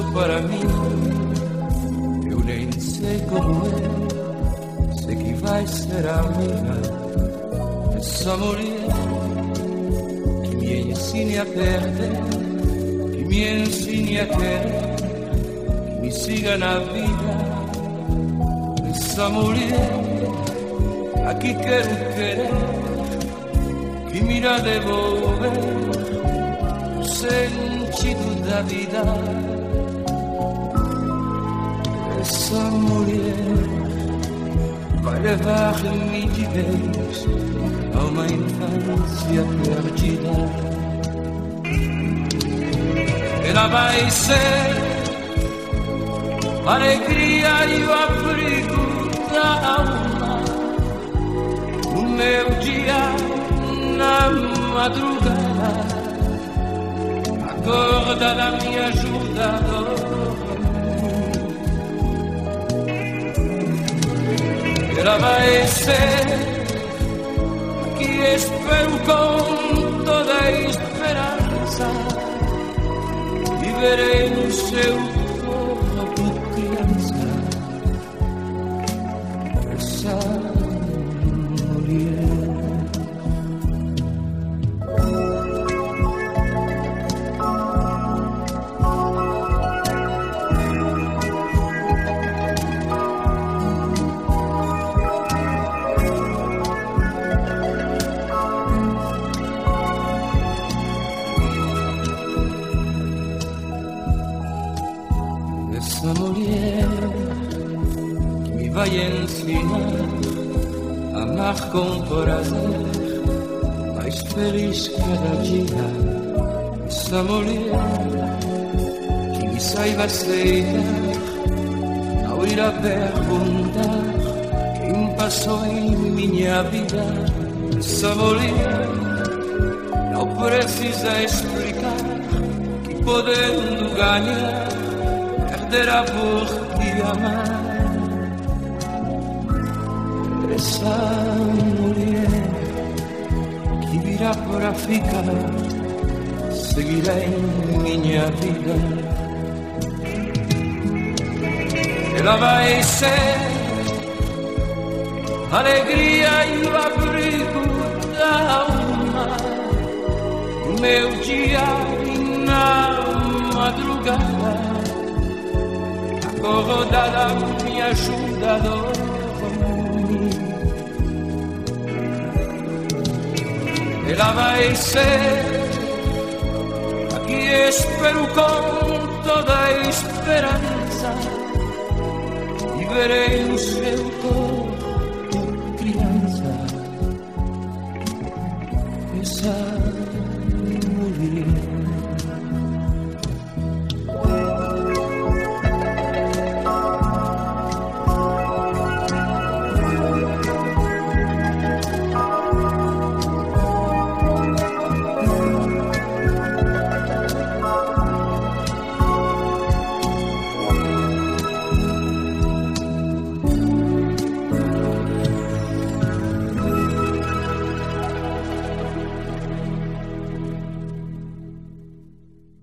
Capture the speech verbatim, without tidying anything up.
para mim. Eu nem sei como é, sei que vai ser amiga dessa mulher que me ensine a perder, que me ensine a querer, que me siga na vida. Essa mulher a que quero querer, que me irá devolver o sentido da vida. Essa mulher vai levar-me de vez a uma infância perdida. Ela vai ser a alegria e o abrigo da alma no meu dia, na madrugada. Acorda, me ajuda a dormir. Ela vai ser que espero com toda a esperança e verei no seu corpo criança essa mulher. Essa mulher que me vai ensinar a amar com prazer, mais feliz cada dia. Essa mulher que me saiba aceitar, não irá perguntar quem passou em minha vida. Essa mulher não precisa explicar que podendo ganhar perderá por te amar. Essa mulher que virá para ficar, seguirá em minha vida. Ela vai ser a alegria e o abrigo da alma no meu dia e na madrugada. Acordada, me ajuda a dormir. Ela vai ser a que espero com toda a esperança e verei no seu corpo criança essa